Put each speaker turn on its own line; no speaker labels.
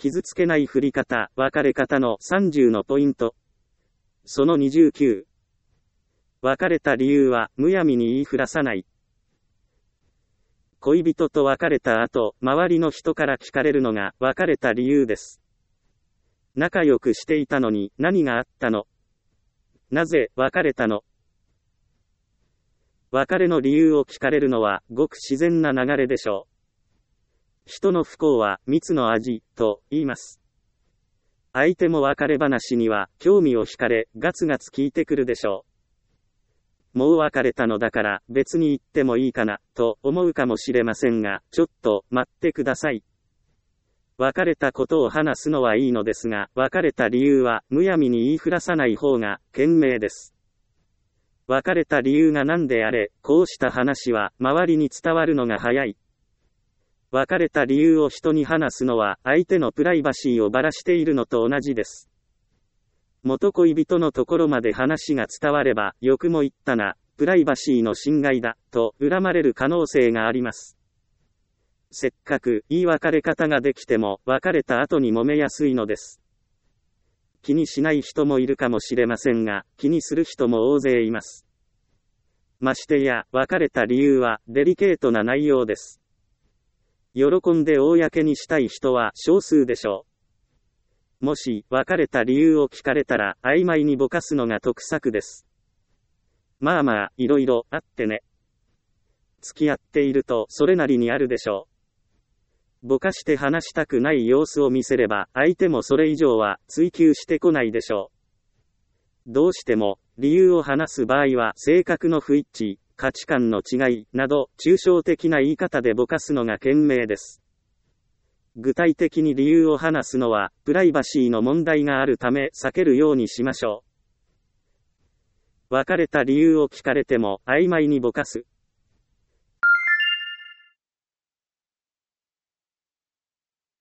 傷つけない振り方、別れ方の30のポイント。その29。別れた理由は、むやみに言いふらさない。恋人と別れた後、周りの人から聞かれるのが、別れた理由です。仲良くしていたのに、何があったの？なぜ、別れたの？別れの理由を聞かれるのは、ごく自然な流れでしょう。人の不幸は、蜜の味、と言います。相手も別れ話には、興味を惹かれ、ガツガツ聞いてくるでしょう。もう別れたのだから、別に言ってもいいかな、と思うかもしれませんが、ちょっと、待ってください。別れたことを話すのはいいのですが、別れた理由は、むやみに言いふらさない方が、賢明です。別れた理由が何であれ、こうした話は、周りに伝わるのが早い。別れた理由を人に話すのは、相手のプライバシーをばらしているのと同じです。元恋人のところまで話が伝われば、よくも言ったな、プライバシーの侵害だ、と恨まれる可能性があります。せっかく、いい別れ方ができても、別れた後に揉めやすいのです。気にしない人もいるかもしれませんが、気にする人も大勢います。ましてや、別れた理由は、デリケートな内容です。喜んで公にしたい人は少数でしょう。もし、別れた理由を聞かれたら、曖昧にぼかすのが得策です。まあまあ、いろいろあってね。付き合っていると、それなりにあるでしょう。ぼかして話したくない様子を見せれば、相手もそれ以上は追求してこないでしょう。どうしても、理由を話す場合は、性格の不一致、価値観の違い、など、抽象的な言い方でぼかすのが賢明です。具体的に理由を話すのは、プライバシーの問題があるため避けるようにしましょう。別れた理由を聞かれても、曖昧にぼかす。